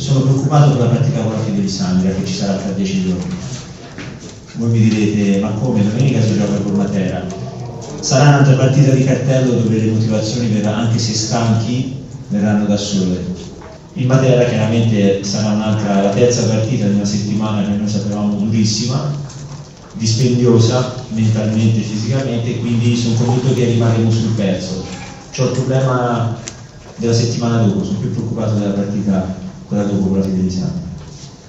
sono preoccupato per la partita con la Fidelisandria che ci sarà tra 10 giorni. Voi mi direte, ma come? Domenica si gioca con Matera. Sarà un'altra partita di cartello dove le motivazioni, anche se stanchi, verranno da sole. Il Matera chiaramente sarà la terza partita di una settimana che noi sapevamo durissima, dispendiosa mentalmente e fisicamente, quindi sono convinto che rimarremo sul pezzo. C'ho il problema della settimana dopo, sono più preoccupato della partita quella dopo con la Fidelisandria.